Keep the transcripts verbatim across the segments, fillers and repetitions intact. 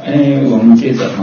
哎，我们接着哈，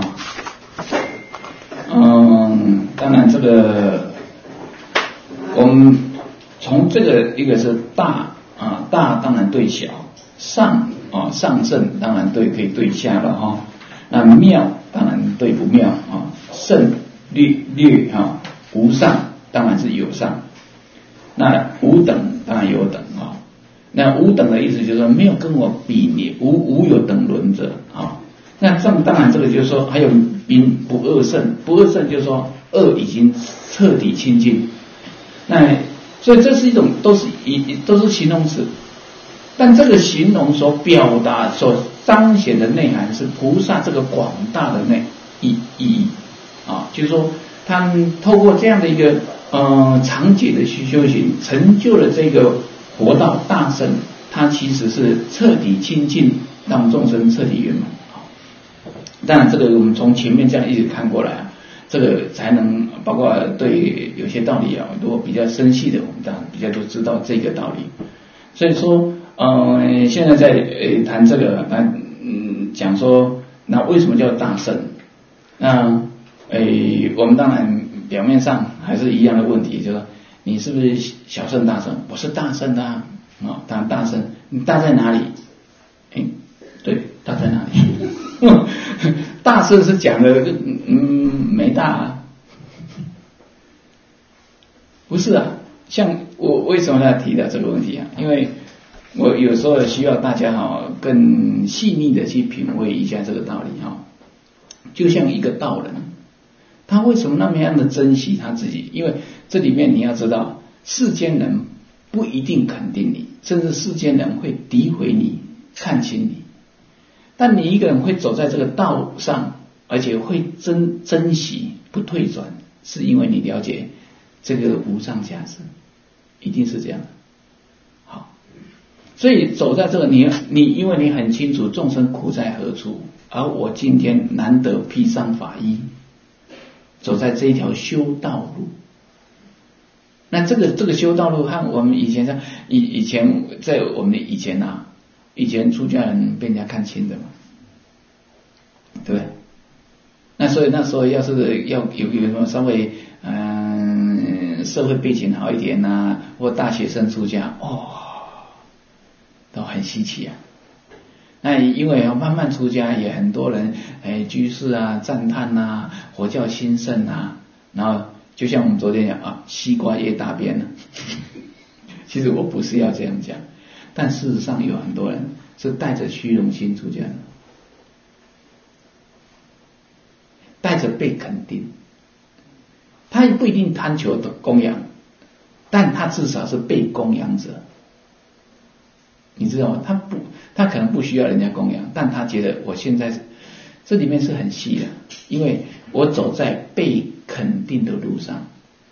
嗯，当然这个我们从这个一个是大啊，大当然对小，上啊上圣当然对可以对下了哈，那妙当然对不妙啊，圣略略啊，无上当然是有上，那无等当然有等啊，那无等的意思就是说没有跟我比拟，无无有等伦者啊。那这当然这个就是说还有因不二圣，不二圣就是说恶已经彻底清净，那所以这是一种都是一都是形容词，但这个形容所表达所彰显的内涵是菩萨这个广大的内意意义啊，就是说他们透过这样的一个呃长解的去修行，成就了这个佛道大圣，他其实是彻底清净，让众生彻底圆满。当然这个我们从前面这样一直看过来啊，这个才能包括对有些道理啊，如果比较深细的，我们当然比较都知道这个道理。所以说，呃，现在在呃谈这个，那嗯讲说，那为什么叫大圣？那呃我们当然表面上还是一样的问题，就是说你是不是小圣大圣？我是大圣的啊，啊，当然大圣，你大在哪里？哎，对，大在哪里？大圣是讲的，嗯，没大啊，不是啊。像我为什么要提到这个问题啊？因为我有时候需要大家哈更细腻的去品味一下这个道理哈。就像一个道人，他为什么那么样的珍惜他自己？因为这里面你要知道，世间人不一定肯定你，甚至世间人会诋毁你、看轻你。但你一个人会走在这个道上，而且会珍珍惜不退转，是因为你了解这个无上价值，一定是这样的。好，所以走在这个你你因为你很清楚众生苦在何处，而我今天难得披上法衣，走在这一条修道路。那这个这个修道路和我们以前在以以前在我们的以前啊。以前出家人被人家看轻的嘛，对不对？那所以那时候要是要有有什么稍微嗯、呃、社会背景好一点啊，或大学生出家，哦，都很稀奇啊。那因为要慢慢出家，也很多人哎居士啊赞叹啊，佛教兴盛啊，然后就像我们昨天讲啊，西瓜叶大便了。其实我不是要这样讲。但事实上有很多人是带着虚荣心出家的，带着被肯定，他也不一定贪求的供养，但他至少是被供养者，你知道吗？他不，他可能不需要人家供养，但他觉得我现在这里面是很细的，因为我走在被肯定的路上。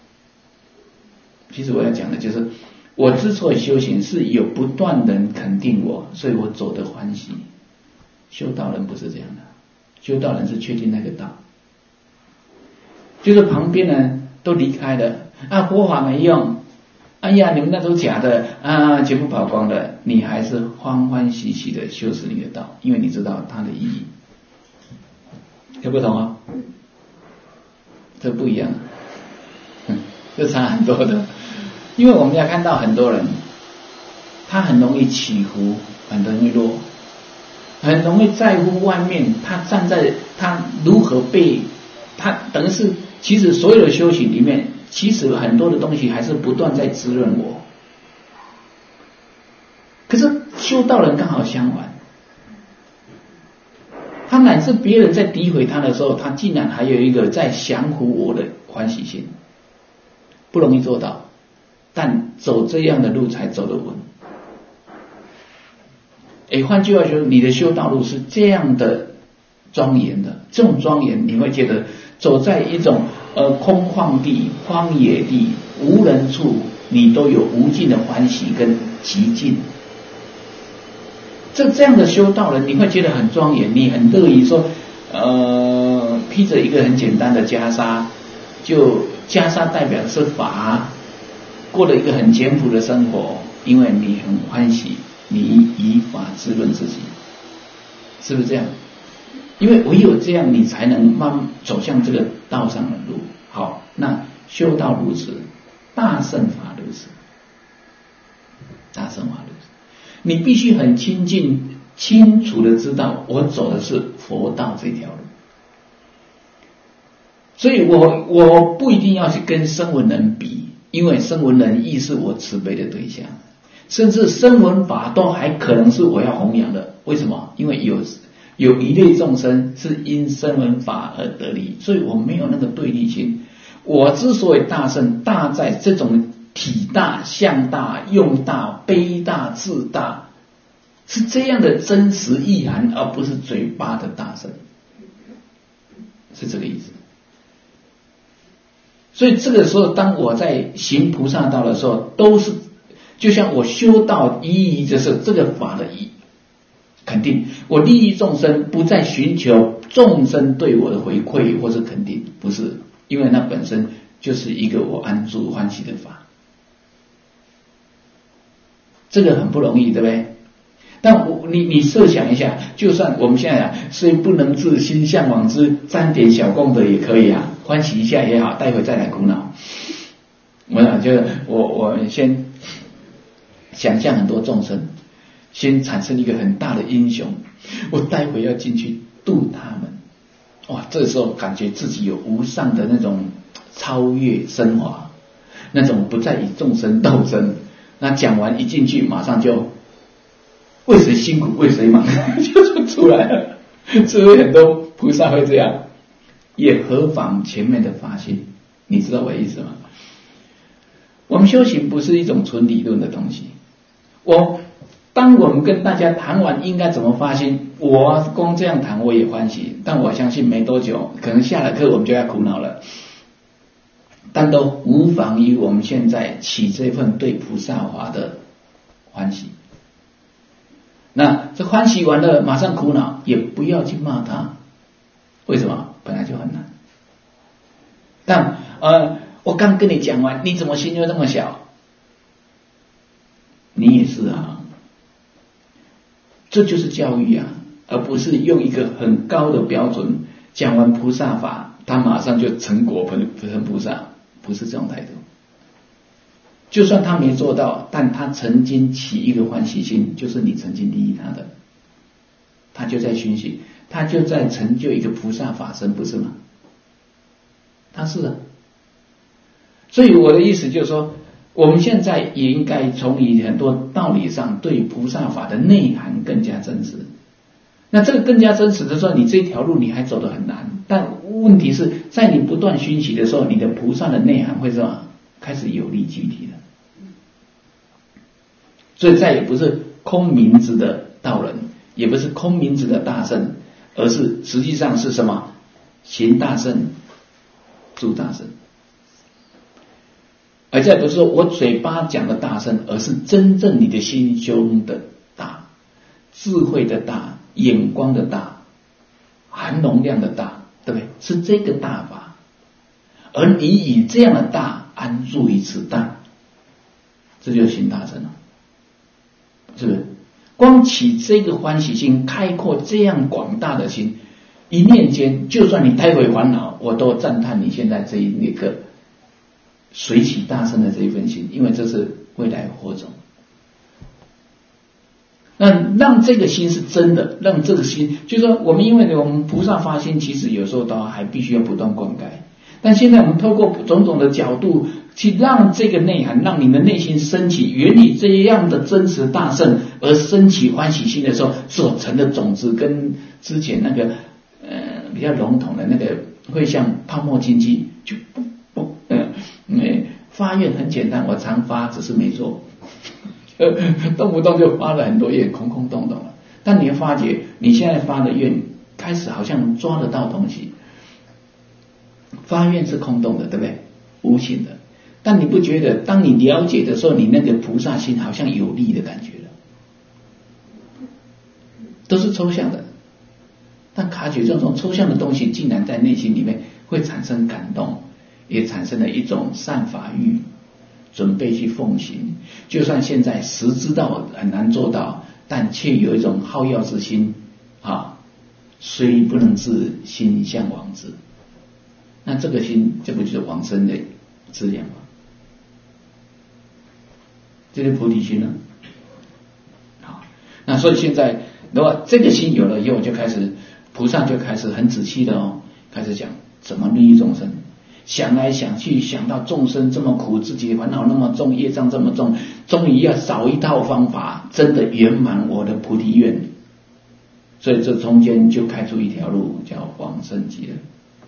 其实我要讲的就是。我之所以修行，是有不断人肯定我，所以我走得欢喜。修道人不是这样的，修道人是确定那个道，就是旁边人都离开了啊，佛法没用，哎呀，你们那都假的啊，全部跑光了，你还是欢欢喜喜的修持你的道，因为你知道它的意义。有不同啊？这不一样，嗯，这差很多的。因为我们要看到很多人，他很容易起伏，很容易落，很容易在乎外面，他站在他如何被他等于是，其实所有的修行里面，其实很多的东西还是不断在滋润我。可是修道人刚好相反，他乃至别人在诋毁他的时候，他竟然还有一个在降服我的欢喜心，不容易做到。但走这样的路才走得稳。诶，换句话说，你的修道路是这样的庄严的，这种庄严你会觉得走在一种呃空旷地、荒野地、无人处，你都有无尽的欢喜跟极尽。这这样的修道人，你会觉得很庄严，你很乐意说，呃，披着一个很简单的袈裟，就袈裟代表的是法。过了一个很简朴的生活，因为你很欢喜，你以法滋润自己，是不是这样？ 因为唯有这样，你才能慢慢走向这个道上的路。好，那修道如此，大乘法如此，大乘法如此，你必须很亲近、清楚的知道，我走的是佛道这条路。所以我我不一定要去跟声闻人比，因为声闻人亦是我慈悲的对象，甚至声闻法都还可能是我要弘扬的。为什么？因为有有一类众生是因声闻法而得利，所以我没有那个对立心。我之所以大乘，大在这种体大、相大、用大、悲大、智大，是这样的真实意涵，而不是嘴巴的大乘，是这个意思。所以这个时候，当我在行菩萨道的时候，都是就像我修道意义，就是这个法的意义。肯定我利益众生，不再寻求众生对我的回馈或是肯定，不是，因为那本身就是一个我安住欢喜的法，这个很不容易，对不对？但我你你设想一下，就算我们现在啊，虽不能至，心向往之，沾点小功德也可以啊，欢喜一下也好，待会再来苦恼。我想就我我先想象很多众生。先产生一个很大的英雄，我待会要进去度他们，哇！这时候感觉自己有无上的那种超越升华，那种不再与众生斗争。那讲完一进去，马上就为谁辛苦为谁忙，就出来了。是不是很多菩萨会这样？也何妨前面的发心？你知道我的意思吗？我们修行不是一种纯理论的东西，我。当我们跟大家谈完应该怎么发心，我光这样谈我也欢喜，但我相信没多久，可能下了课我们就要苦恼了。但都无妨于我们现在起这份对菩萨法的欢喜。那这欢喜完了，马上苦恼，也不要去骂他，为什么？本来就很难。但呃，我刚跟你讲完，你怎么心就这么小？你也是啊。这就是教育啊，而不是用一个很高的标准讲完菩萨法，他马上就成果成菩萨，不是这种态度。就算他没做到，但他曾经起一个欢喜心，就是你曾经利益他的，他就在熏习，他就在成就一个菩萨法身，不是吗？他是的。所以我的意思就是说，我们现在也应该从以很多道理上对菩萨法的内涵更加真实。那这个更加真实的时候，你这条路你还走得很难，但问题是在你不断熏习的时候，你的菩萨的内涵会什么？开始有力具体的。所以再也不是空名字的道人，也不是空名字的大圣，而是实际上是什么？行大圣，住大圣。而再不是说我嘴巴讲的大圣，而是真正你的心胸的大，智慧的大，眼光的大，含容量的大，对不对？是这个大法，而你以这样的大安住于此大，这就是行大圣了，是不是？光起这个欢喜心，开阔这样广大的心，一念间，就算你待会烦恼，我都赞叹你现在这一刻随起大圣的这一份心，因为这是未来火种。那让这个心是真的，让这个心，就是说我们因为我们菩萨发心，其实有时候都还必须要不断灌溉。但现在我们透过种种的角度，去让这个内涵，让你的内心升起原理这样的真实大圣，而升起欢喜心的时候，所成的种子，跟之前那个呃比较笼统的那个，会像泡沫经济，就不不呃。嗯，发愿很简单，我常发，只是没做，动不动就发了很多愿，空空洞洞了。但你会发觉，你现在发的愿开始好像抓得到东西。发愿是空洞的，对不对？无形的。但你不觉得，当你了解的时候，你那个菩萨心好像有力的感觉了？都是抽象的，但卡觉这种抽象的东西，竟然在内心里面会产生感动。也产生了一种善法欲，准备去奉行。就算现在实知道很难做到，但却有一种好乐之心啊， 虽不能至，心向往之。那这个心，这不就是往生的资粮吗？这是菩提心了。好，那所以现在如果这个心有了以后，就开始菩萨就开始很仔细的哦，开始讲怎么利益众生。想来想去，想到众生这么苦，自己烦恼那么重，业障这么重，终于要找一套方法，真的圆满我的菩提愿。所以这中间就开出一条路，叫往生极乐。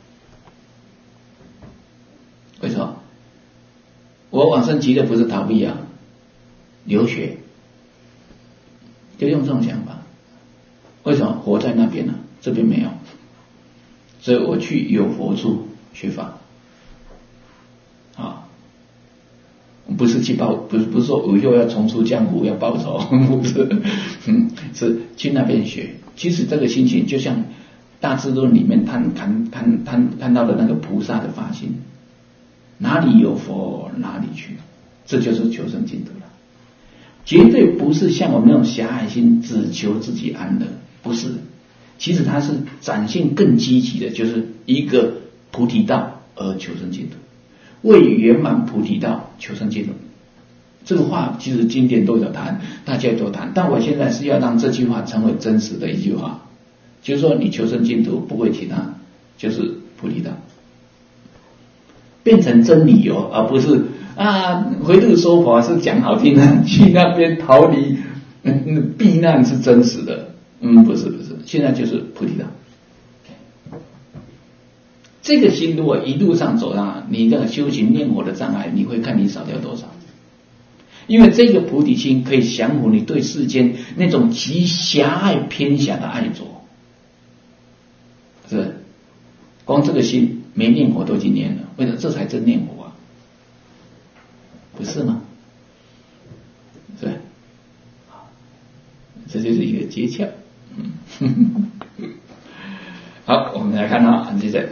为什么？我往生极乐不是逃避啊，留学，就用这种想法。为什么？活在那边呢、啊，这边没有，所以我去有佛处学法。啊，不是去报，不是不是说我以后要重出江湖要报仇，不是，嗯，是去那边学。其实这个心情就像《大智论》里面看看看看看到的那个菩萨的发心，哪里有佛哪里去，这就是求生净土了。绝对不是像我们那种狭隘心，只求自己安乐，不是。其实它是展现更积极的，就是一个菩提道而求生净土。为圆满菩提道求生净土，这个话其实经典都有谈，大家都谈，但我现在是要让这句话成为真实的一句话，就是说你求生净土不会其他，就是菩提道，变成真理由，而不是啊回路说法是讲好听的，去那边逃离、嗯、避难是真实的，嗯，不是不是，现在就是菩提道。这个心如果一路上走上，你这个修行念佛的障碍，你会看你少掉多少？因为这个菩提心可以降服你对世间那种极狭隘偏狭的爱着，是不是？光这个心没念佛都已经念了，为什么？这才真念佛啊，不是吗？是不是？这就是一个诀窍。嗯，好，我们来看到接着。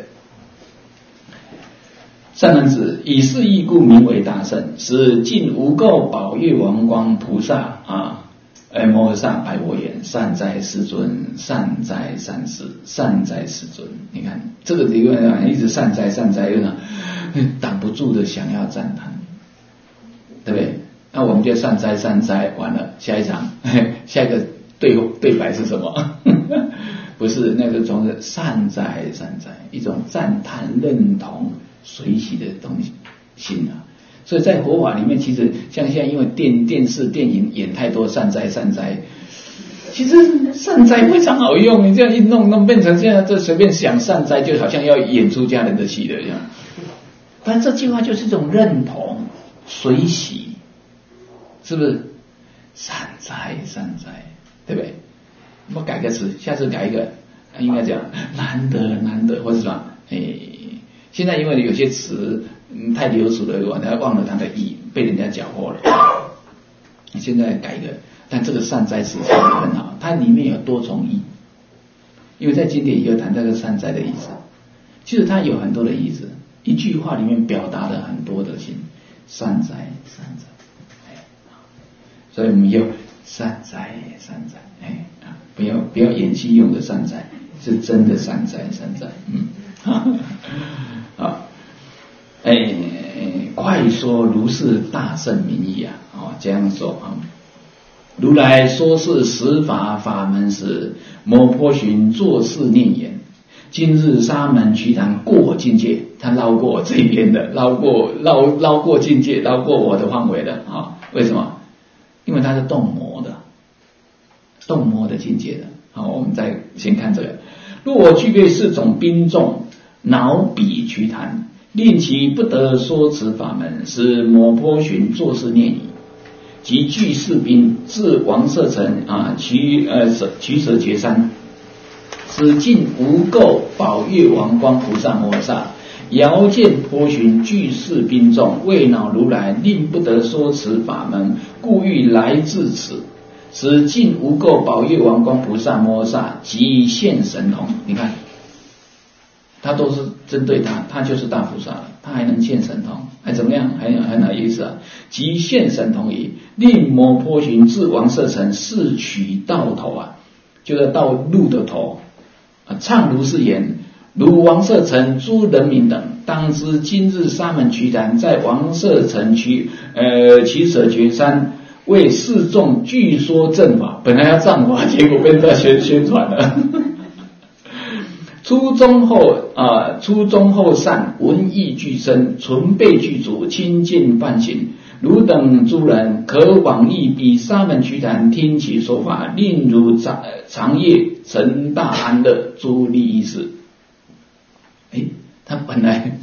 善男子，以是义故名为大圣，使尽无垢宝月王光菩萨啊，哎摩诃萨白我言：善哉世尊，善哉善士，善哉世尊。你看这个地方一直善哉善哉，有点挡不住的想要赞叹，对不对？那我们就善哉善哉，完了下一场，下一个对对白是什么？不是那个从善哉善哉，一种赞叹认同。随喜的东西心啊，所以在佛法里面，其实像现在因为电电视电影演太多善哉善哉，其实善哉非常好用，你这样一弄弄变成现在这随便想善哉，就好像要演出家人的戏了一样。但这句话就是一种认同随喜，是不是？善哉善哉，对不对？我改个词，下次改一个，应该讲难得难得，或者什么，哎。现在因为有些词、嗯、太流俗了，我还忘了它的意义，被人家搅和了。现在改一个，但这个善哉是很好，它里面有多重意，因为在经典也有谈这个善哉的意思。其实它有很多的意思，一句话里面表达了很多的心，善哉善哉，哎，所以我们要善哉善哉，哎啊，不要不要演戏用的善哉，是真的善哉善哉，嗯。啊，哎，快说如是大圣名义啊！哦，这样说啊。如来说是十法法门时，摩波旬作是念言：今日沙门瞿昙过境界，他绕过这边的，绕过绕绕过境界，绕过我的范围的啊！为什么？因为他是动魔的，动魔的境界的。好，我们再先看这个：若我具备四种兵众。恼彼瞿昙，令其不得说此法门，使摩波旬作是念矣。即具四兵，至王舍城啊，取呃取舍绝山，使尽无垢宝月王光菩萨摩诃萨，遥见波旬具四兵众，为恼如来，令不得说此法门，故欲来至此，使尽无垢宝月王光菩萨摩诃萨，即现神通。你看。他都是针对他，他就是大菩萨了，他还能现神通，还怎么样？很很有意思啊！即现神通矣，令摩波旬至王舍城，是取道头啊，就是到路的头， 唱如是言：如王舍城诸人民等，当知今日沙门瞿昙在王舍城瞿呃瞿舍决山为示众具说正法，本来要藏法，结果被他宣宣传了。初中后啊、呃，初中后善，文艺俱深，纯备具足，清净梵行。汝等诸人可往诣彼沙门瞿昙，听其说法，令汝长长夜成大安乐，诸利益事。哎，他本来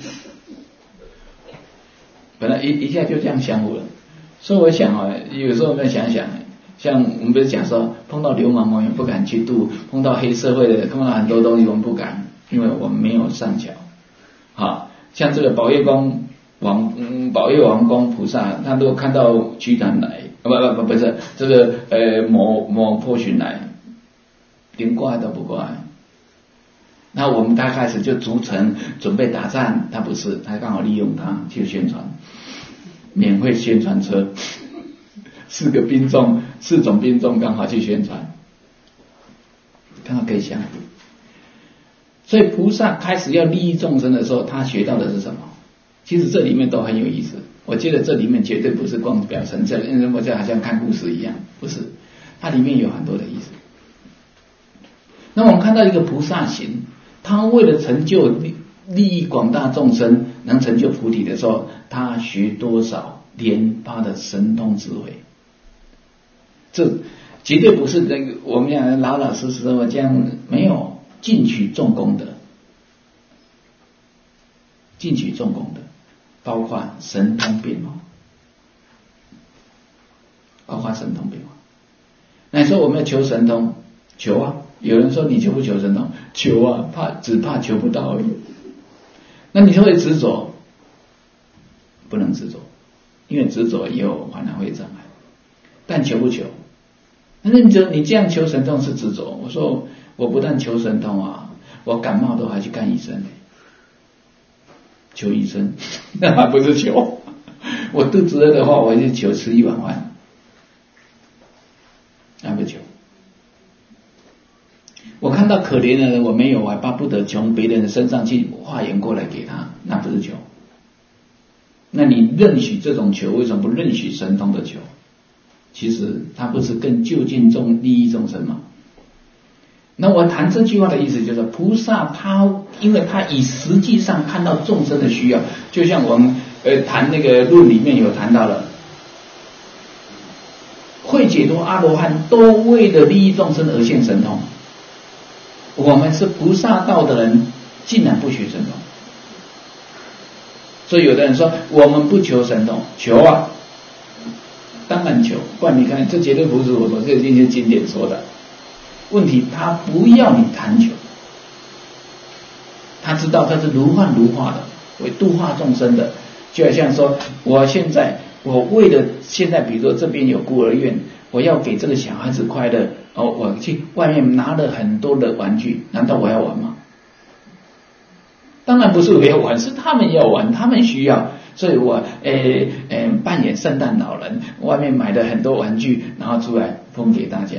本来一一下就这样降服了，所以我想啊，有时候我们想想，像我们不是讲说，碰到流氓我们不敢去度，碰到黑社会的，碰到很多东西我们不敢，因为我们没有上桥。好，像这个宝月宫王嗯宝月王公菩萨，他如果看到瞿昙来，不不不不是这个呃某某破巡来，连挂都不挂。那我们刚开始就逐城准备打仗，他不是，他刚好利用他去宣传，免费宣传车，四个兵众，四种兵众刚好去宣传，刚好可以降服。所以菩萨开始要利益众生的时候，他学到的是什么？其实这里面都很有意思。我觉得这里面绝对不是光表层，这因为我这好像看故事一样，不是，它里面有很多的意思。那我们看到一个菩萨行，他为了成就利益广大众生，能成就菩提的时候，他学多少莲花的神通智慧，这绝对不是那个我们讲老老实实的这样，没有尽取众功德，尽取众功德，包括神通变化，包括神通变化。那你说我们要求神通，求啊！有人说你求不求神通？求啊，怕只怕求不到而已。那你就会执着，不能执着，因为执着也有烦恼会障碍。但求不求？那你这你这样求神通是执着。我说我不但求神通啊，我感冒都还去看医生，求医生，那还不是求？我肚子饿的话，我就求吃一碗饭，那不求。我看到可怜的人我没有，我还巴不得从别人的身上去化缘过来给他，那不是求。那你认许这种求，为什么不认许神通的求？其实他不是更就近众利益众生吗？那我谈这句话的意思就是，菩萨他因为他以实际上看到众生的需要，就像我们呃谈那个论里面有谈到了，会解脱阿罗汉都为了利益众生而现神通。我们是菩萨道的人，竟然不学神通。所以有的人说我们不求神通，求啊，当然求，不然你看这绝对不是我说这些经典说的。问题他不要你贪求，他知道他是如幻如化的，为度化众生的。就好像说我现在我为了现在比如说这边有孤儿院，我要给这个小孩子快乐，哦，我去外面拿了很多的玩具，难道我要玩吗？当然不是我要玩，是他们要玩，他们需要，所以我诶诶扮演圣诞老人，外面买了很多玩具，然后出来分给大家。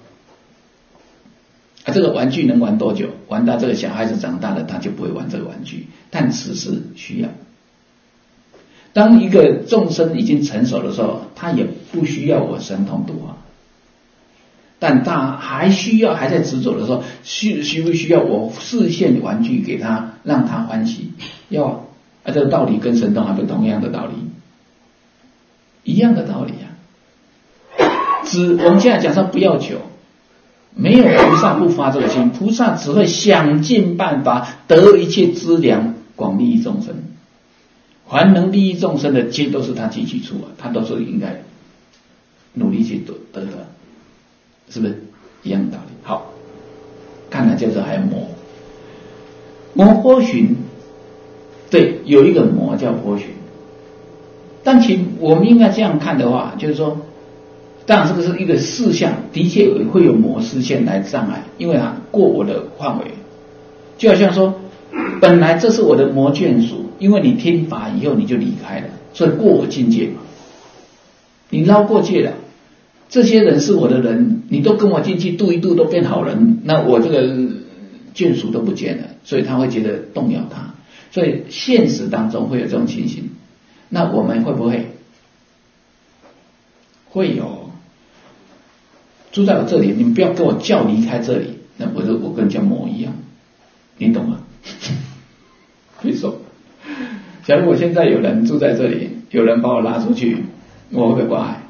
啊，这个玩具能玩多久？玩到这个小孩子长大了，他就不会玩这个玩具，但此时需要。当一个众生已经成熟的时候，他也不需要我神通度化，但他还需要还在执着的时候，需需不需要我示现玩具给他，让他欢喜？要啊，啊这个道理跟神通还不同样的道理，一样的道理啊。只我们现在讲说不要求，没有菩萨不发这个心，菩萨只会想尽办法得一切资粮，广利益众生。凡能利益众生的，皆都是他积聚处啊，他都是应该努力去得得的，是不是一样的道理？好，看来就是还有魔，魔波旬，对，有一个魔叫波旬，但其我们应该这样看的话，就是说，当然这个是一个事项，的确会有魔视线来障碍，因为它过我的范围，就好像说，本来这是我的魔眷属。因为你听法以后你就离开了，所以过我境界嘛，你捞过界了，这些人是我的人，你都跟我进去度一度都变好人，那我这个眷属都不见了，所以他会觉得动摇他，所以现实当中会有这种情形。那我们会不会？会有。住在我这里，你们不要跟我叫离开这里，那我就我跟叫魔一样，你懂吗？比如说，假如我现在有人住在这里，有人把我拉出去，我会不会挂碍？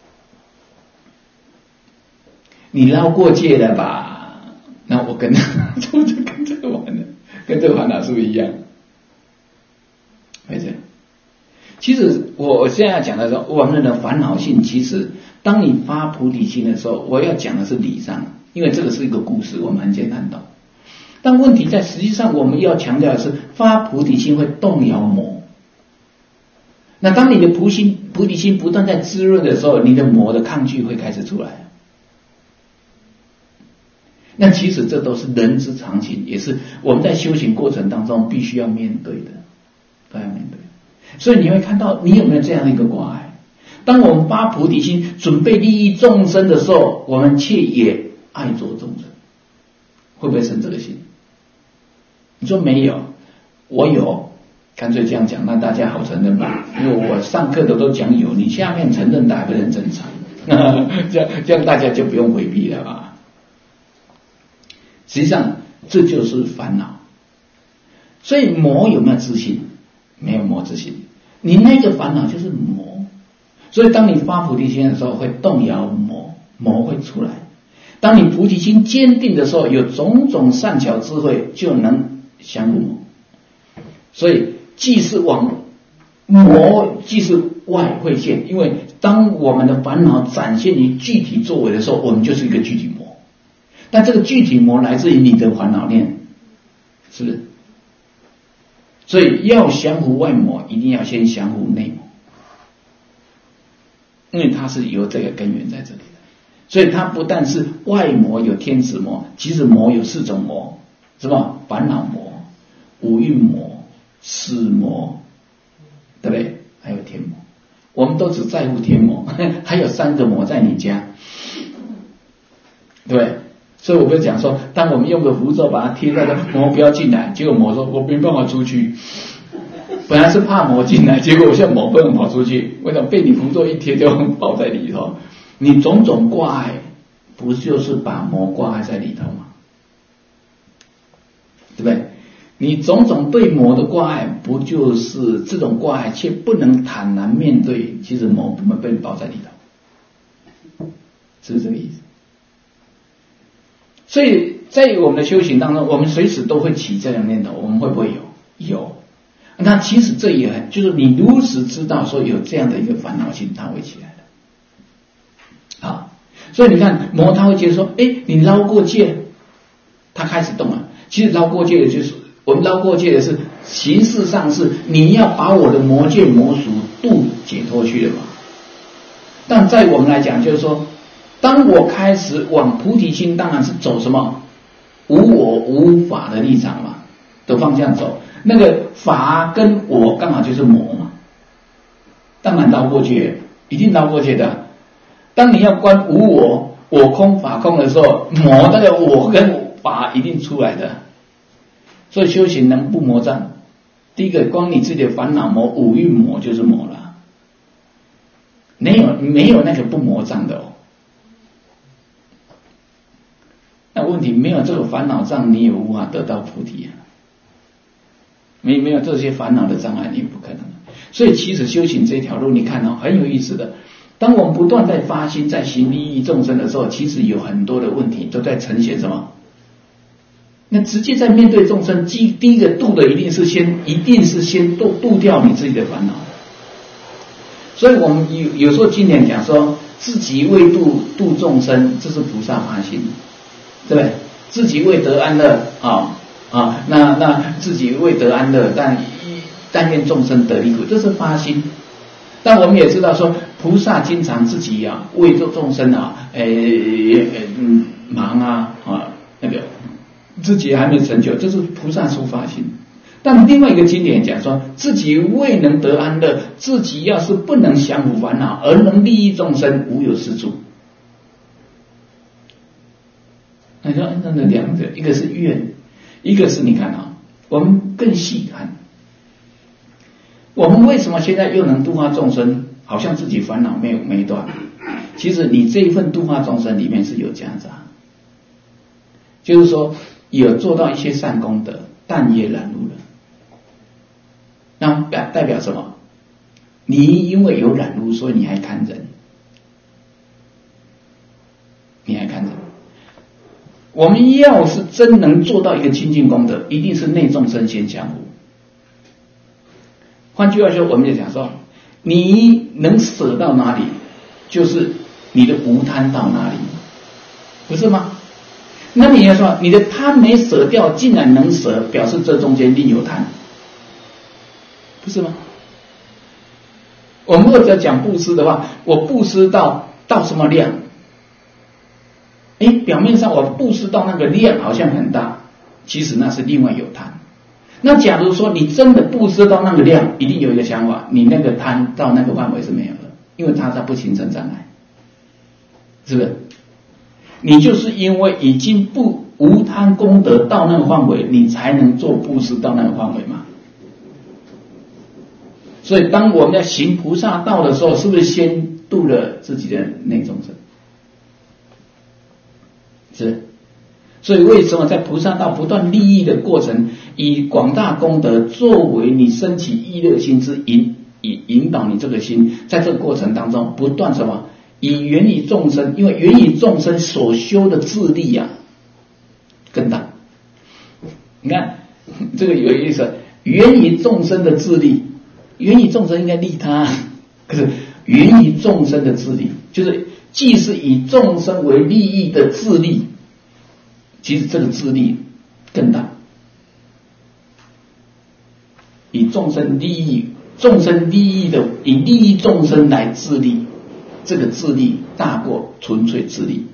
你绕过界了吧？那我跟就就跟这个玩了，跟这个烦恼是不是一样？会这样。其实我现在要讲的是，我们的烦恼性，其实当你发菩提心的时候，我要讲的是理上，因为这个是一个故事，我们很简单懂。但问题在实际上，我们要强调的是，发菩提心会动摇魔。那当你的菩心菩提心不断在滋润的时候，你的魔的抗拒会开始出来。那其实这都是人之常情，也是我们在修行过程当中必须要面对的，都要面对。所以你会看到，你有没有这样的一个挂碍？当我们发菩提心，准备利益众生的时候，我们却也爱着众生，会不会生这个心？你说没有，我有，干脆这样讲，那大家好承认吧。因为我上课的都讲有，你下面承认的还不能正常，这样这样大家就不用回避了吧。实际上这就是烦恼。所以魔有没有自信？没有魔自信，你那个烦恼就是魔。所以当你发菩提心的时候，会动摇魔，魔会出来。当你菩提心坚定的时候，有种种善巧智慧就能降伏魔。所以既是往魔，既是外会现，因为当我们的烦恼展现于具体作为的时候，我们就是一个具体魔。但这个具体魔来自于你的烦恼念，是不是？所以要降伏外魔，一定要先降伏内魔，因为它是有这个根源在这里的。所以它不但是外魔有天子魔，其实魔有四种魔，是吧？烦恼魔、五蕴魔、死魔，对不对？还有天魔。我们都只在乎天魔，还有三个魔在你家，对不对？所以我不是讲说，当我们用个符咒把它贴在这，魔不要进来，结果魔说我没办法出去。本来是怕魔进来，结果我现在魔不能跑出去，为什么？被你符咒一贴就抱在里头。你种种挂碍，不就是把魔挂碍在里头吗？对不对？你种种对魔的挂碍，不就是这种挂碍却不能坦然面对，其实魔不能被你抱在里头，是不是这个意思？所以在我们的修行当中，我们随时都会起这样的念头，我们会不会有？有。那其实这也很，就是你如实知道说有这样的一个烦恼心，它会起来的。好，所以你看魔他会觉得说，哎，你捞过界，他开始动了。其实捞过界的就是我们捞过界的是形式上是你要把我的魔界魔属度解脱去了嘛。但在我们来讲，就是说，当我开始往菩提心，当然是走什么无我无法的立场嘛的方向走。那个法跟我刚好就是魔嘛，当然捞过界，一定捞过界的。当你要观无我、我空、法空的时候，魔那个我跟法一定出来的。所以修行能不魔障？第一个，光你自己的烦恼魔、五蕴魔就是魔了，没有没有那个不魔障的哦。那问题没有这个烦恼障，你也无法得到菩提啊。没没有这些烦恼的障碍，你也不可能。所以其实修行这条路，你看哦，很有意思的。当我们不断在发心、在行利益众生的时候，其实有很多的问题都在呈现什么？那直接在面对众生，第第一个度的一定是先，一定是先度度掉你自己的烦恼。所以我们有有时候经典讲说，自己为度度众生，这是菩萨发心，对不对？自己为得安乐啊。啊，那那自己为得安乐，但但愿众生得离苦，这是发心。但我们也知道说，菩萨经常自己啊为众生啊，诶嗯忙啊啊那个自己还没成就，这是菩萨出发心。但另外一个经典讲说，自己未能得安乐，自己要是不能降伏烦恼，而能利益众生，无有是处。那说那两个，一个是愿。 一个是你看啊，我们更细看，我们为什么现在又能度化众生，好像自己烦恼没有没断？其实你这一份度化众生里面是有夹杂，就是说有做到一些善功德，但也染污了。那代代表什么？你因为有染污，所以你还看人，你还看人。我们要是真能做到一个清净功德，一定是内众生先降伏。换句话说，我们就讲说，你能舍到哪里，就是你的无贪到哪里，不是吗？那你要说你的贪没舍掉，竟然能舍，表示这中间另有贪，不是吗？我们如果要讲布施的话，我布施到到什么量？哎，表面上我布施到那个量好像很大，其实那是另外有贪。那假如说你真的布施到那个量，一定有一个想法，你那个贪到那个范围是没有的，因为它它不形成障碍，是不是？你就是因为已经不无贪功德到那个范围，你才能做布施到那个范围嘛。所以当我们在行菩萨道的时候，是不是先度了自己的内众生？是。所以为什么在菩萨道不断利益的过程，以广大功德作为你升起意乐心之引，以引导你这个心，在这个过程当中不断什么？以缘于众生，因为缘于众生所修的自利啊更大。你看这个有意思，缘于众生的自利，缘于众生应该利他，可是缘于众生的自利，就是既是以众生为利益的自利，其实这个自利更大。以众生利益，众生利益的，以利益众生来自利。这个自利大过纯粹自利，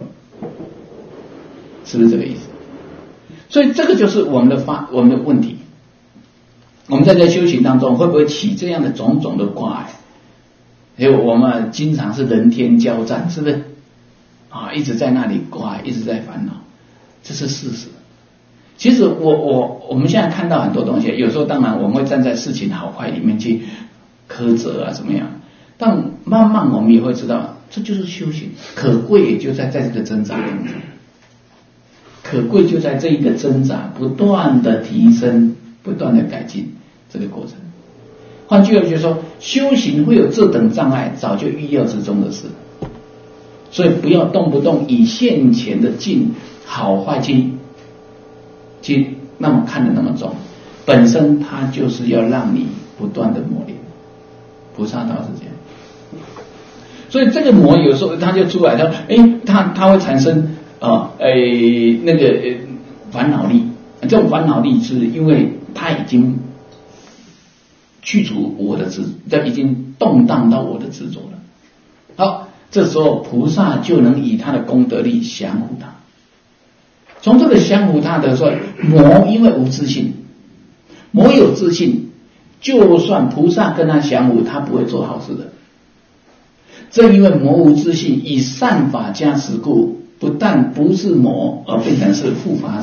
是不是这个意思？所以这个就是我们的发我们的问题。我们在这修行当中会不会起这样的种种的挂碍？因为我们经常是人天交战，是不是啊？一直在那里挂碍，一直在烦恼，这是事实。其实我我我们现在看到很多东西，有时候当然我们会站在事情好坏里面去苛责啊，怎么样？但慢慢我们也会知道，这就是修行，可贵也就在在这个挣扎当中，可贵就在这一个挣扎，不断的提升，不断的改进这个过程。换句话就是说，修行会有这等障碍，早就预料之中的事。所以不要动不动以现前的境好坏去去那么看得那么重，本身它就是要让你不断的磨练。菩萨道是这样。所以这个魔有时候它就出来，它哎，它它会产生啊，哎那个呃烦恼力，这种烦恼力是因为它已经去除我的执，这已经动荡到我的执着了。好，这时候菩萨就能以他的功德力降伏它。从这个降伏它的时候，魔因为无自信，魔有自信，就算菩萨跟他降伏，他不会做好事的。正因为魔无自信，以善法加持故，不但不是魔，而变成是护法者。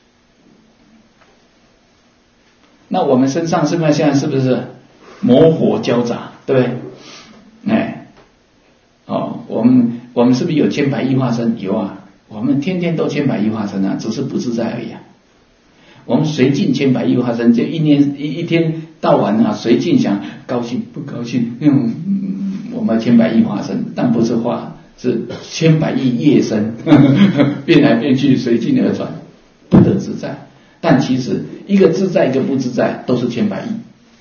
那我们身上是不是现在是不是魔火交杂，对不对？哎，哦，我们我们是不是有千百亿化身？有啊，我们天天都千百亿化身啊，只是不自在而已啊。我们随境千百亿化身，就一年一一天到晚啊，随境想高兴不高兴，嗯，我们千百亿化身，但不是化，是千百亿业身，呵呵变来变去，随境而转，不得自在。但其实一个自在，一个不自在，都是千百亿。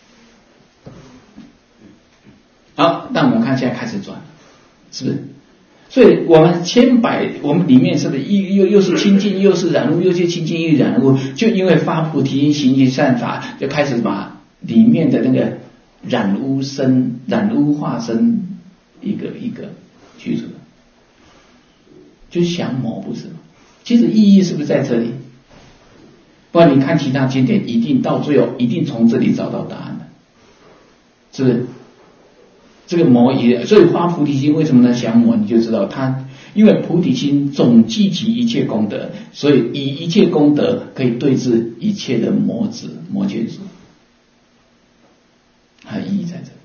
好，但我们看现在开始转，是不是？所以我们千百，我们里面是不是又又是清净，又是染污，又是清净又染污？就因为发菩提心，行善法，就开始把里面的那个染污身、染污化身一个一个去除，就是降魔，不是吗？其实意义是不是在这里？不然你看其他经典，一定到最后一定从这里找到答案的，是不是？这个魔也，所以发菩提心为什么能降魔？你就知道他因为菩提心总积集一切功德，所以以一切功德可以对治一切的魔子魔见属，它的意义在这里。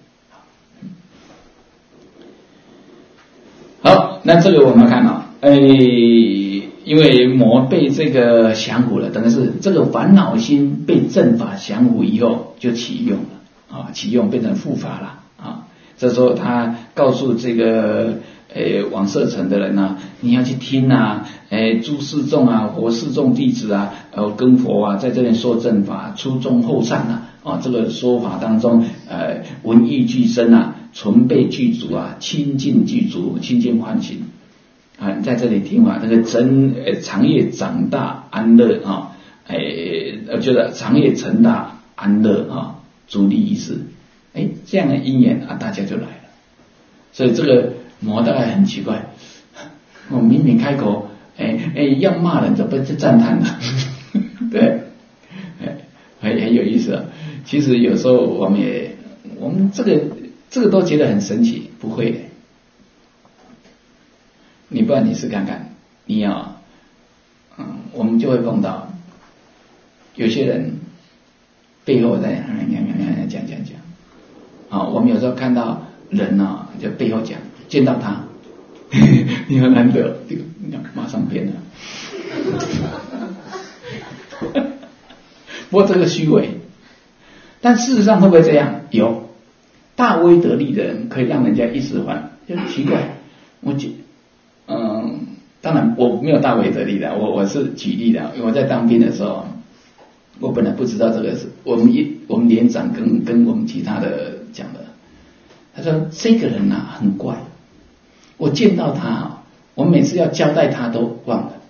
好，那这个我们看啊，哎，因为魔被这个降伏了，等于是这个烦恼心被正法降伏以后就启用了啊，启用变成护法了啊。这时候他告诉这个呃往舍城的人啊，你要去听啊，呃诸世众啊，佛世众弟子啊，呃跟佛啊在这边说正法，出众后善啊，啊这个说法当中，呃闻意俱生啊。纯备具足啊，清净具足，清净欢喜啊，在这里听啊，那个真呃长夜长大安乐啊，哎呃就是长夜成大安乐啊，足利一事，哎这样的因缘啊，大家就来了。所以这个魔大概很奇怪，我明明开口，哎哎要骂人，怎么就赞叹了？对，哎很很有意思啊。其实有时候我们也我们这个。这个都觉得很神奇，不会的。你不然你试看看，你要，嗯，我们就会碰到有些人背后在讲讲讲，啊，我们有时候看到人啊，就背后讲，见到他，你很难得，这个马上变了。不过这个虚伪，但事实上会不会这样？有。大威德力的人可以让人家一时还，就奇怪。我举，嗯，当然我没有大威德力的，我我是举例的。因为我在当兵的时候，我本来不知道这个是我们一我们连长跟跟我们其他的讲的。他说这个人啊很怪，我见到他啊，我每次要交代他都忘了。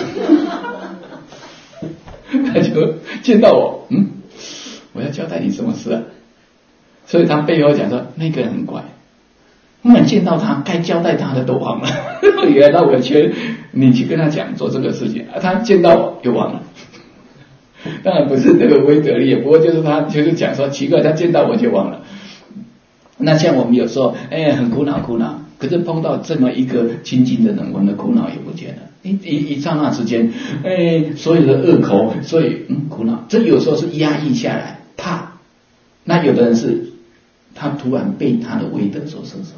他就见到我，嗯，我要交代你什么事啊？所以他背后讲说那个人很怪，我们见到他该交代他的都忘了。原来我觉得你去跟他讲做这个事情，他见到我又忘了。当然不是这个威德力，不过就是他就是讲说奇怪，他见到我就忘了。那像我们有时候哎很苦恼苦恼，可是碰到这么一个亲近的人，我们的苦恼也不见了。一一一刹那之间，哎所有的恶口，所以嗯苦恼，这有时候是压抑下来怕。那有的人是。他突然被他的威德所摄受。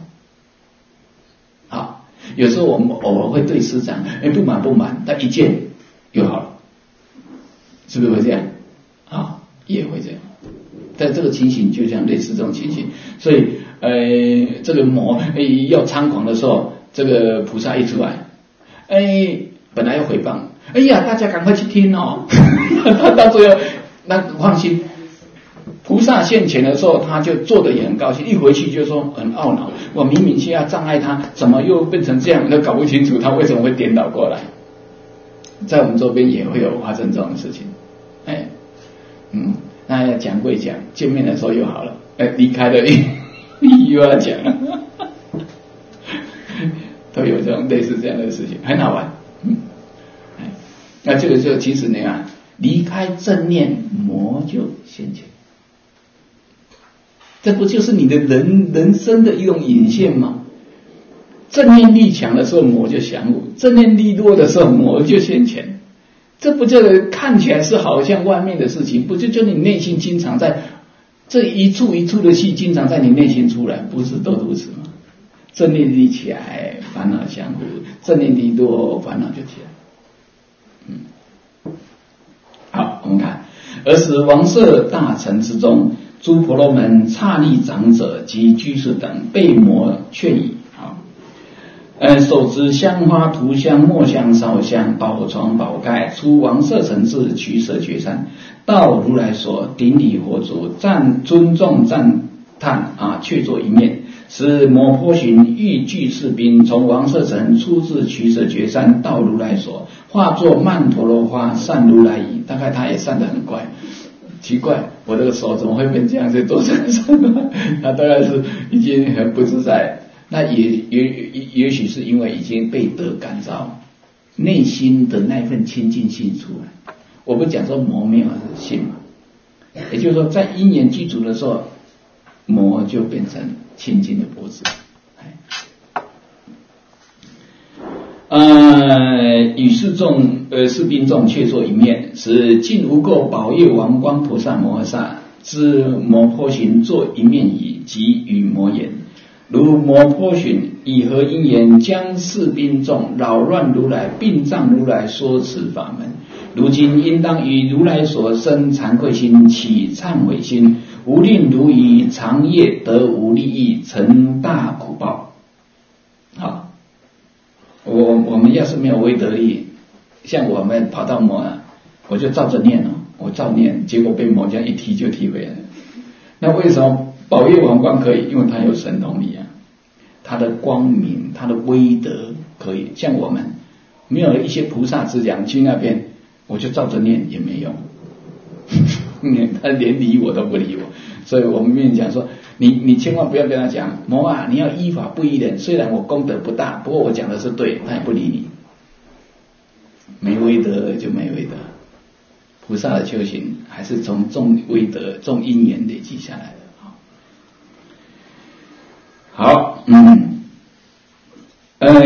好，有时候我们偶尔会对师长哎不满不满，但一见又好了，是不是会这样？啊，也会这样。但这个情形就像类似这种情形，所以呃这个魔哎要猖狂的时候，这个菩萨一出来，哎本来要诽谤，哎呀大家赶快去听哦，他到最后那放心。菩萨现前的时候，他就做得也很高兴，一回去就说很懊恼，我明明是要障碍他，怎么又变成这样？都搞不清楚他为什么会颠倒过来。在我们周边也会有发生这种事情，哎，嗯，那讲归讲，见面的时候又好了，哎，离开了又要讲了，都有这种类似这样的事情，很好玩。嗯，哎，那这个时候其实你看，离开正念，魔就现前。这不就是你的人人生的一种引现吗？正念力强的时候，魔就降伏；正念力弱的时候，魔就现前。这不就看起来是好像外面的事情，不就就你内心经常在这一处一处的戏，经常在你内心出来，不是都如此吗？正念力起来，烦恼降伏；正念力弱，烦恼就起来。嗯，好，我们看，而使王舍大臣之中。诸婆罗门、刹利长者及居士等被魔劝已。好，呃，手执香花、涂香、墨香、烧香、宝床、宝盖，出王舍城至取舍决山，到如来所顶礼佛足，赞尊重赞叹啊，却坐一面。使摩诃寻欲具士兵，从王舍城出至取舍决山，到如来所，化作曼陀罗花，散如来仪。大概他也散得很快。奇怪，我这个手怎么会变这样子做这个事呢？他当然是已经很不自在。那也也也许是因为已经被德感召，内心的那份清净心出来。我不讲说魔没有性嘛，也就是说在因缘具足的时候，魔就变成清净的脖子。 呃，与士众呃士兵众却坐一面，使尽无垢宝月王光菩萨摩诃萨知摩诃旬坐一面矣，即与摩言：如摩诃旬以何因缘将士兵众扰乱如来，并障如来说此法门？如今应当于如来所生惭愧心，起忏悔心，无令如于长夜得无利益，成大苦报。好，我我们要是没有威德力，像我们跑到魔啊，我就照着念哦，我照念，结果被魔这样一踢就踢回来了。那为什么宝月王光可以？因为它有神通力啊，它的光明，它的威德可以。像我们没有一些菩萨之讲去那边，我就照着念也没用，他连理我都不理我。所以我们面讲说，你你千万不要跟他讲，魔啊，你要依法不依人。虽然我功德不大，不过我讲的是对，他也不理你。没威德就没威德，菩萨的修行还是从重威德、重因缘累积下来的。好，嗯，呃，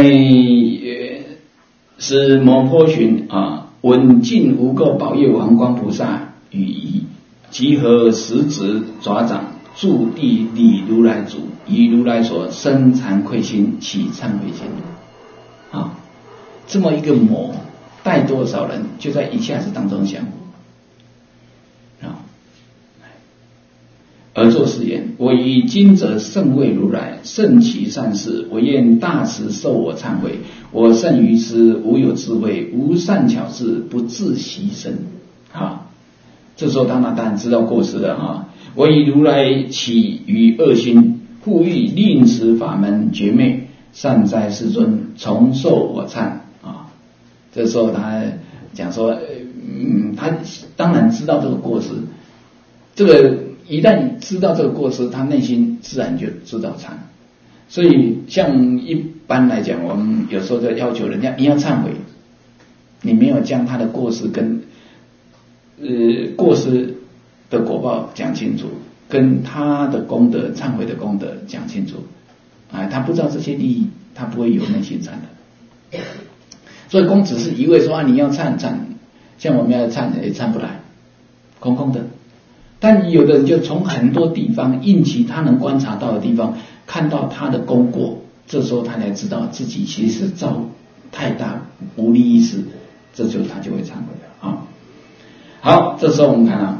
是摩诃旬啊，闻尽无垢宝月王光菩萨语意，集合十指爪掌，驻地礼如来主，以如来所生惭愧心，起忏悔心。啊，这么一个魔带多少人，就在一下子当中降服。而作是言：我以今者甚为如来，甚其善事，我愿大慈受我忏悔。我甚于斯，无有智慧，无善巧智，不自牺牲。啊，这时候他当然知道过失了啊！我以如来起于恶心，复欲令持法门绝灭，善哉世尊，重受我忏啊！这时候他讲说，嗯，他当然知道这个过失，这个。一旦知道这个过失，他内心自然就知道忏。所以像一般来讲，我们有时候就要求人家你要忏悔，你没有将他的过失跟呃过失的果报讲清楚，跟他的功德忏悔的功德讲清楚，啊，他不知道这些利益，他不会有内心忏的。所以公只是一味说啊你要忏忏，像我们要忏也忏不来，空空的。但有的人就从很多地方应其他能观察到的地方看到他的功过，这时候他才知道自己其实造太大无利益事，这就他就会忏悔了啊。好，这时候我们看啊，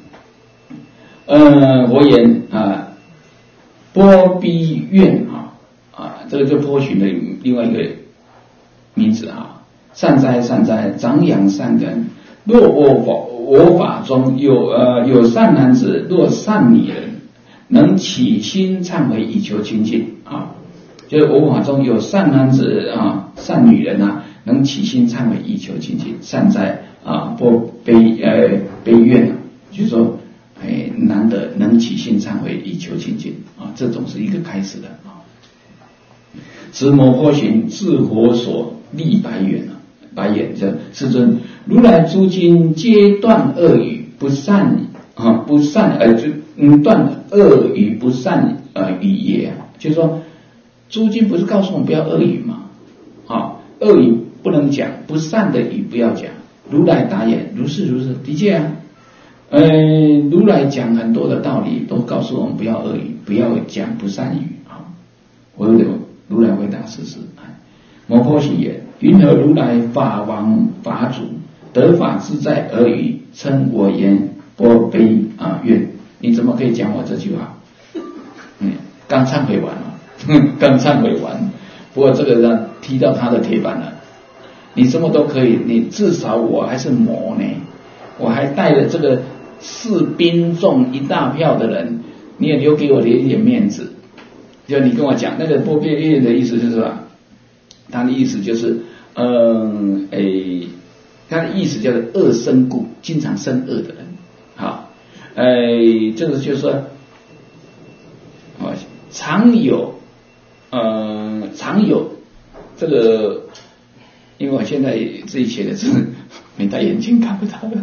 呃，佛言啊，波逼愿啊啊，这个就波旬的另外一个名字啊，善哉善哉，长养善根。若我法我法中有呃有善男子，若善女人，能起心忏悔以求清净啊，就是我法中有善男子啊，善女人啊，能起心忏悔以求清净，善哉啊，不悲呃悲愿，就是说哎难得能起心忏悔以求清净啊，这种是一个开始的啊。此摩诃旬自佛所立白眼啊。白眼这世尊，如来诸经皆断恶语，不善啊，不善呃就嗯断恶语不善呃语也，就是说诸经不是告诉我们不要恶语吗？啊，恶语不能讲，不善的语不要讲。如来答言：如是如是，的确啊，呃，如来讲很多的道理，都告诉我们不要恶语，不要讲不善语啊。我如来回答：是是。摩诃须言：云何如来法王法主，得法自在而语，称我言波悲啊愿？你怎么可以讲我这句话？嗯，刚忏悔完了，刚忏悔完。不过这个让踢到他的铁板了。你什么都可以，你至少我还是魔呢，我还带着这个士兵众一大票的人，你也留给我一点面子。就你跟我讲那个波悲愿的意思就是吧？他的意思就是，嗯，诶，他的意思叫做恶生故，经常生恶的人，好，诶，这个就是说，啊，常有，呃，常有这个，因为我现在自己写的字没戴眼镜看不到了，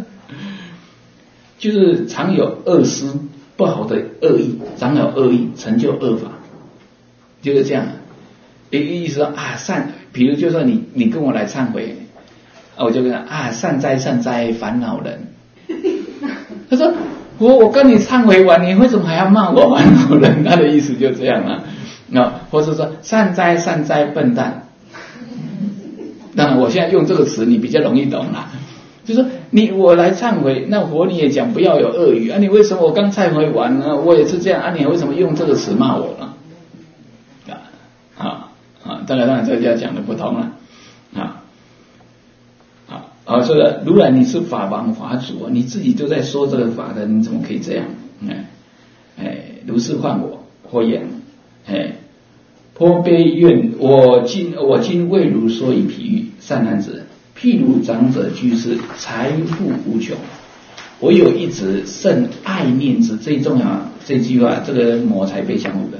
就是常有恶思，不好的恶意，常有恶意成就恶法，就是这样。一个意思说啊，善比如就说你你跟我来忏悔，啊，我就跟他啊，善哉善哉烦恼人。他说我我跟你忏悔完，你为什么还要骂我烦恼人？他的意思就这样啊，那或者说善哉善哉笨蛋。当然我现在用这个词你比较容易懂啦，就是说你我来忏悔，那佛你也讲不要有恶语啊，你为什么我刚忏悔完呢？我也是这样啊，你为什么用这个词骂我呢？啊啊啊！当然当然这个就要讲的不同了啊啊啊！说的如然你是法王法主，你自己就在说这个法的，你怎么可以这样？哎哎，如是唤我，佛言，哎。颇悲怨，我今我今为汝说一譬喻，善男子，譬如长者居士，财富无穷，我有一子甚爱念之。最重要这句话，这个魔才被降服的。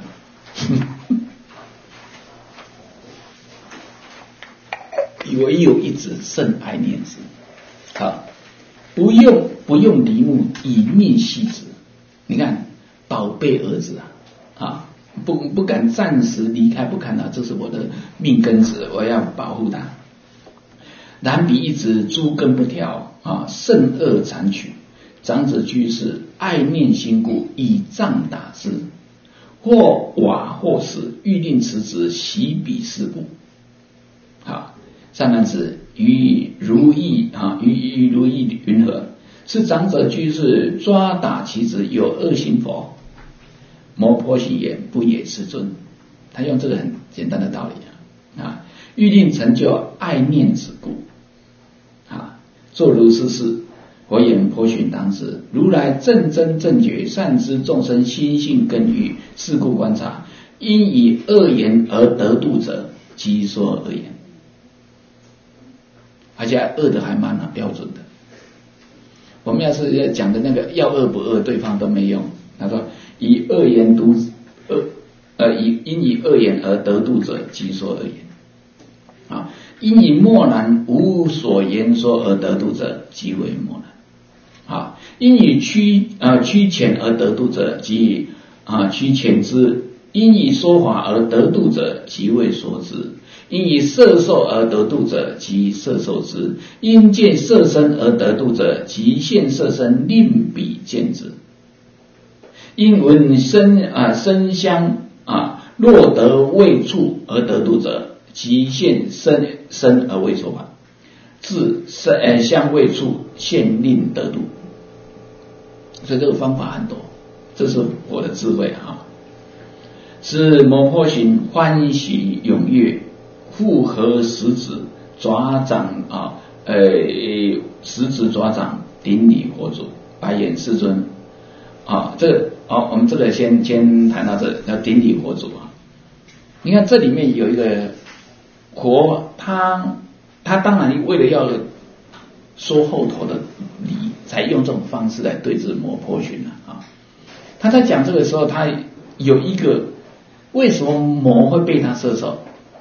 我有一子甚爱念之，好，不用不用离目以命系之。你看宝贝儿子啊啊！不不敢暂时离开，不看到这是我的命根子，我要保护他。然彼一直诸根不调啊，甚恶残取。长者居士爱念心故，以杖打之，或瓦或石，欲令辞之，习彼事故。好，善男子，于如意啊，于于如意云何？是长者居士抓打其子，有恶行否？摩婆行言，不也世尊。他用这个很简单的道理啊，啊，欲令成就爱念之故，啊，做如是事。佛言：婆寻当知，如来正真正觉，善知众生心性根欲，是故观察，因以恶言而得度者，即说恶言。而且恶的还蛮标准的。我们要是要讲的那个要恶不恶，对方都没用。他说以恶言独恶，呃，以因以恶言而得度者，即说恶言。啊，因以默然无所言说而得度者，即为默然。啊，因以屈呃屈前而得度者，即啊屈前之；因以说法而得度者，即为说之；因以摄受而得度者，即摄受之；因见色身而得度者，即现色身令彼见之。因闻声啊声香啊，若得味触而得度者，即现声声而为说法，自声呃香味触现令得度。所以这个方法很多，这是我的智慧啊。是摩诃行欢喜踊跃，复合食指爪掌啊，呃食指爪掌顶礼佛祖，白眼世尊啊，这个好，我们这个先先谈到这，要顶礼佛祖啊。你看这里面有一个佛，他他当然为了要说后头的礼，才用这种方式来对治摩婆旬啊。他在讲这个时候，他有一个为什么魔会被他摄受？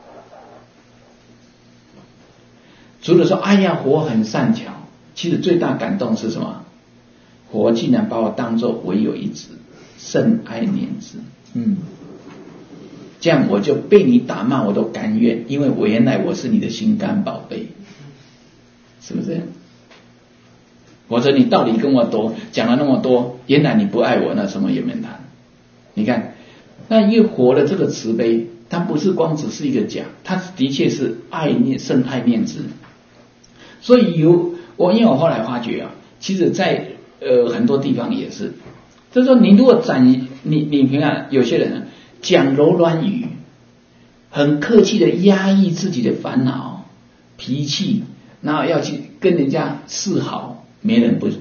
除了说哎呀佛很善巧，其实最大感动是什么？佛竟然把我当作唯有一子，甚爱念之。嗯，这样我就被你打骂我都甘愿，因为我原来我是你的心肝宝贝，是不是这样？否则你道理跟我多讲了那么多，原来你不爱我，那什么也没谈。你看，那一个活的这个慈悲，它不是光只是一个讲，它的确是爱念，甚爱念之。所以有我，因为我后来发觉啊，其实在呃很多地方也是，就是说你如果展你你你看有些人呢讲柔软语，很客气的压抑自己的烦恼脾气，然后要去跟人家示好。没人不，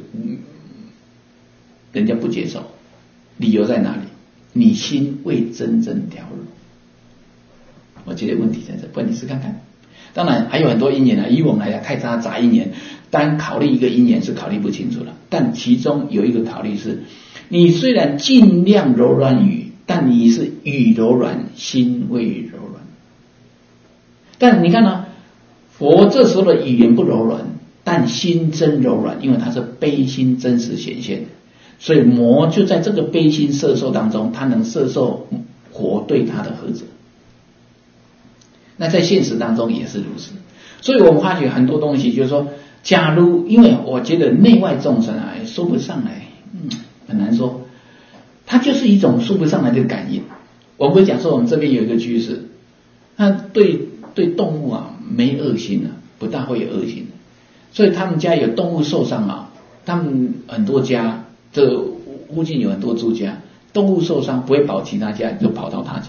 人家不接受，理由在哪里？你心未真正调入。我觉得问题在这，不然你试看看。当然还有很多因缘啊，以我们来讲，太杂杂因缘，单考虑一个因缘是考虑不清楚了。但其中有一个考虑是，你虽然尽量柔软语，但你是语柔软，心未柔软。但你看呢、啊，佛这时候的语言不柔软。但心真柔软，因为它是悲心真实显现的，所以魔就在这个悲心摄受当中，他能摄受佛对他的呵责。 那在现实当中也是如此。所以我们发觉很多东西就是说，假如因为我觉得内外众生啊也说不上来，嗯，很难说，它就是一种说不上来的感应。我不是讲说我们这边有一个居士，他对对动物啊没恶心啊，不大会有恶心，所以他们家有动物受伤啊，他们很多家这附近有很多住家，动物受伤不会跑其他家，就跑到他家，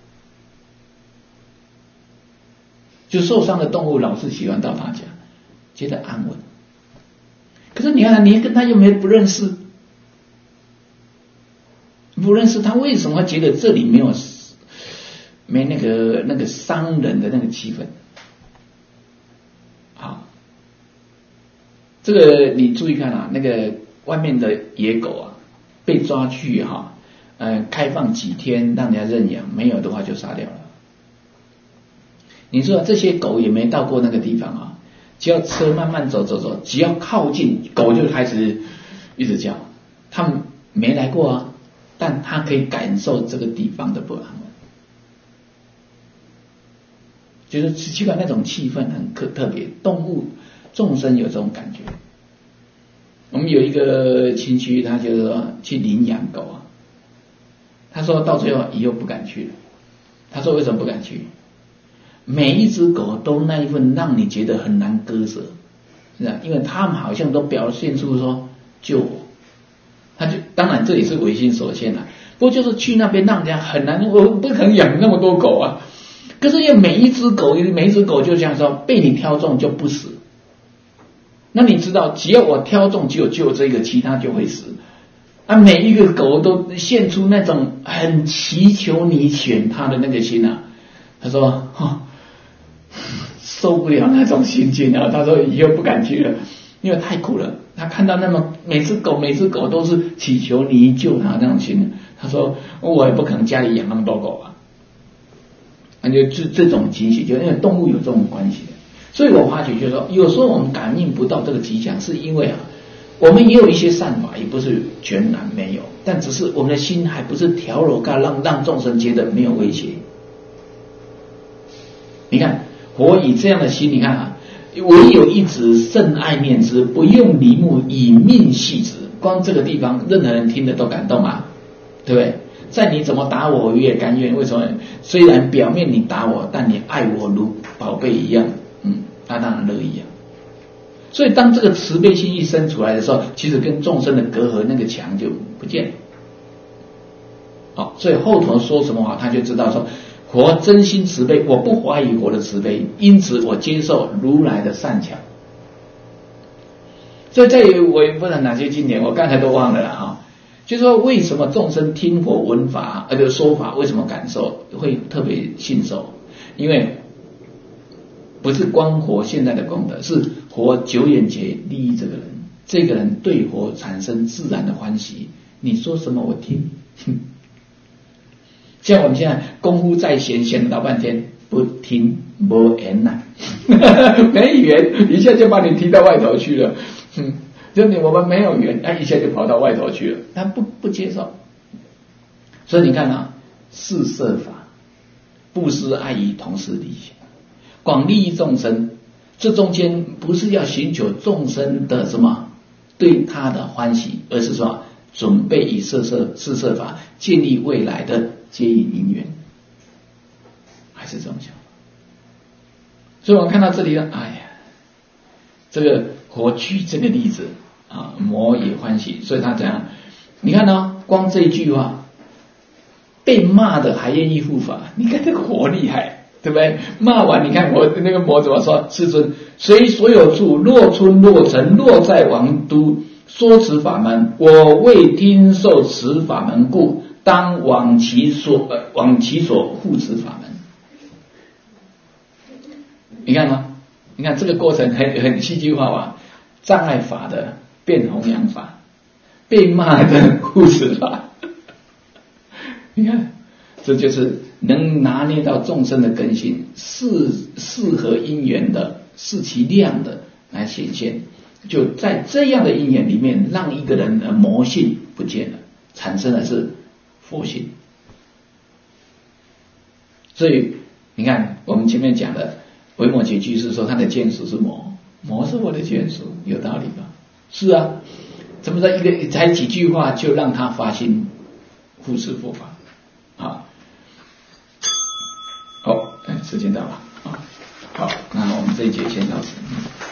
就受伤的动物老是喜欢到他家，觉得安稳。可是你看，你跟他又没不认识，不认识他为什么觉得这里没有没那个那个伤人的那个气氛？好，这个你注意看啊，那个外面的野狗啊，被抓去哈、啊，呃，开放几天让人家认养，没有的话就杀掉了。你说这些狗也没到过那个地方啊，只要车慢慢走走走，只要靠近，狗就开始一直叫。他们没来过啊，但他可以感受这个地方的不安稳，就是奇怪那种气氛很特特别。动物众生有这种感觉。我们有一个亲戚，他就是说去领养狗啊，他说到最后以后不敢去了。他说为什么不敢去？每一只狗都那一份让你觉得很难割舍，是吧？因为他们好像都表现出说救我，他就当然这也是唯心所限了、啊。不过就是去那边让人家很难，我不可能养那么多狗啊。可是因为每一只狗，每一只狗就这样说，被你挑中就不死。那你知道，只要我挑中只有救这个，其他就会死。啊，每一个狗都现出那种很祈求你选它的那个心啊。他说，哦，受不了那种心境啊！他说以后不敢去了，因为太苦了。他看到那么每只狗每只狗都是祈求你救它那种心，他说我也不可能家里养那么多狗啊。那就这这种情形，就因为动物有这种关系的。所以我发觉就是说，有时候我们感应不到这个迹象，是因为啊，我们也有一些善法，也不是全然没有，但只是我们的心还不是调柔嘎，让让众生觉得没有威胁。你看，佛以这样的心，你看啊，唯有一子甚爱念之，不用离目，以命系之。光这个地方，任何人听得都感动啊，对不对？在你怎么打我，我也甘愿。为什么？虽然表面你打我，但你爱我如宝贝一样，嗯，那当然乐意啊。所以当这个慈悲心一生出来的时候，其实跟众生的隔阂那个墙就不见了。好，所以后头说什么话，他就知道说。佛真心慈悲，我不怀疑佛的慈悲，因此我接受如来的善巧。所以这里我也不知道哪些经典，我刚才都忘了了哈。就是说，为什么众生听佛闻法，呃，说法，为什么感受会特别信受？因为不是光佛现在的功德，是佛久远劫利益这个人，这个人对佛产生自然的欢喜。你说什么我听。像我们现在功夫在闲，闲了老半天不听没言呐，没缘，一下就把你踢到外头去了。嗯，就你我们没有缘，他一下就跑到外头去了，他不不接受。所以你看啊，四摄法、布施、爱语、同施利益，广利益众生，这中间不是要寻求众生的什么对他的欢喜，而是说准备以四摄四摄法建立未来的接引因缘，还是这种想法。所以我们看到这里呢，哎呀，这个佛举这个例子啊，魔也欢喜，所以他怎样？你看呢，光这一句话，被骂的还愿意护法，你看这个佛厉害，对不对？骂完，你看我那个魔怎么说？世尊，随所有处，若村若城，若在王都，说此法门，我未听受此法门故。当往其所呃往其所护持法门，你看吗？你看这个过程很很戏剧化吧？障碍法的变弘扬法，被骂的护持法，你看，这就是能拿捏到众生的根性，适适合因缘的，视其量的来显现。就在这样的因缘里面，让一个人的魔性不见了，产生的是佛性。所以你看我们前面讲的维摩诘居士说他的眷属是魔，魔是我的眷属，有道理吧？是啊，怎么在一个才几句话就让他发心护持佛法啊？好，哎，时间到了啊，好，那我们这一节先到此。